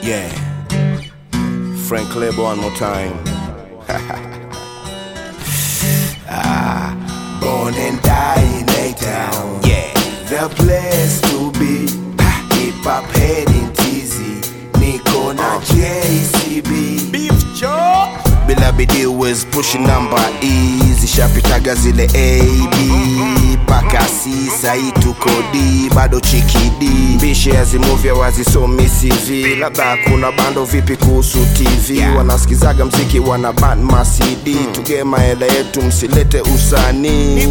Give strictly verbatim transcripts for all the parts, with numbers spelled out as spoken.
Yeah. Frank Label one more time. Ah, born and die in A-Town. Yeah. The place to be. Hip hop heading teasy. Niko na J C B. Beef Joe. Bila bidii was pushing number easy. Shapitaga zile A B paka C. Sai tuko D bado chikidi. Bishe azimuvya wazisomi C V. Labda kuna bando vipi kuhusu T V. Yeah. Wanasikizaga mziki wanaban ma C D. hmm. Tugema hela yetu msilete usanii.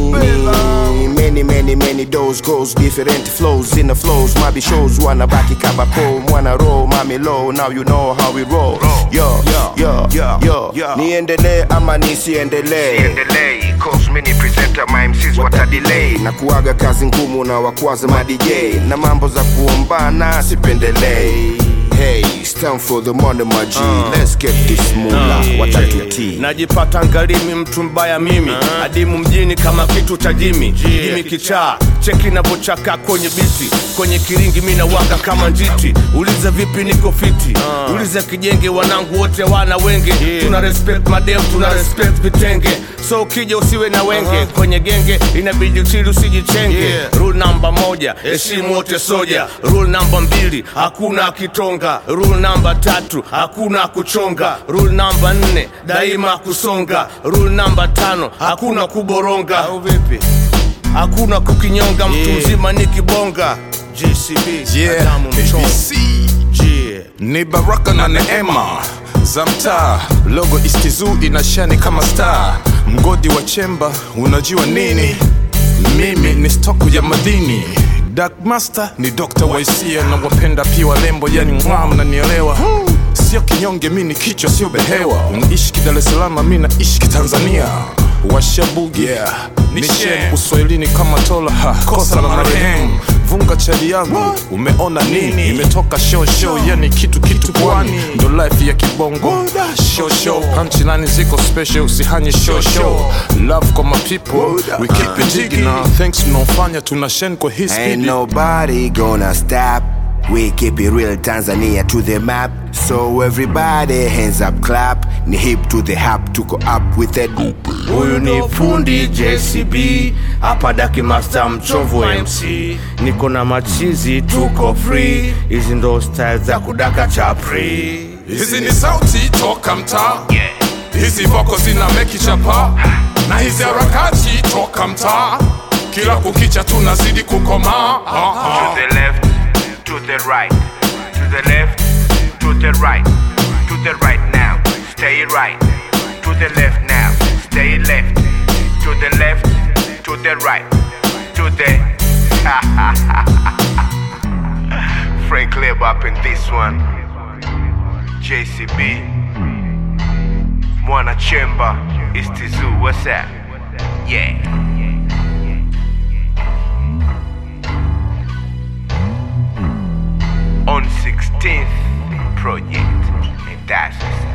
Many many many doors goes different flows in the flows. Mabi shows wanabaki kabako. Mwana roll mami low. Now you know how we roll. Yo yo yo yo, yo. Niendelee ama nisiendelee? Siendelee, cause many presenter my M Cs wata delay. Na kuaga kazi ngumu na wakwaza ma D J. Na mambo za kuombana sipendelei. Hey, it's time for the money my G. uh, Let's get this moolah, uh, watatuti. Najipata ngalimi mtu mbaya mimi. uh, Adimu mjini kama kitu cha Jimmy. Jimmy kichaa, cheki na bochaka kwenye biti. Kwenye kiringi mina waka kama njiti. Uliza vipi niko fiti. uh. Uliza kijenge wanangu wote wana wenge. yeah. Tuna respect madem, tuna respect vitenge. So kija usiwe na wenge. uh -huh. Kwenye genge inabidi uchili usijichenge. yeah. Rule namba moja, heshimu wote soja. Rule namba mbili, hakuna kitonga. Rule namba tatu, hakuna kuchonga. Rule namba nne, daima kusonga. Rule namba tano, hakuna kuboronga. Au vipi? Hakuna kukinyonga. yeah. Mtu mzima ni kibonga. J C B, yeah. Adamu Mchongo. yeah. Ni baraka na neema za mtaa. Logo istizu inashani kama star. Mgodi wa chemba, unajua nini? Mimi ni stoku ya madini. Dark Master ni Doctor Waisia. Na wapenda pia walembo, yani mwa mnanielewa. Sio kinyonge, mini kichwa sio behewa. Unaishi Dar es Salaam, mimi naishi Tanzania. Washabugi, yeah. Nishen uswahilini kama tola, ha, kosa la marehemu. Vunga chali yangu, umeona nini? Imetoka show show, yani kitu kitu kwani. Ndo life ya kibongo, show show. Punchline ziko special, usihanye show show. Love kwa my people, we keep it digging now. Thanks mnofanya, tunashen kwa his speed. Ain't nobody gonna stop. We keep it real Tanzania to the map. So everybody hands up clap. Ni hip to the hap, tuko up with it. Huyu ni fundi J C B. Hapa Daki Master Mchovu M C. Niko na machizi tuko free. Hizi ndo style za kudaka chapri. Hizi ni sauti toka mtaa. yeah. Hizi voko zina meki chapa. Na hizi harakati toka mtaa. Kila kukicha tunazidi kukoma. uh -huh. To the left, to the right, to the left, to the right, to the right now, stay right. To the left now, stay left. To the left, to the right, to the Frank Label up in this one. J C B, Mwana Chemba, Istizu, what's that? Yeah. On sixteenth project, and that's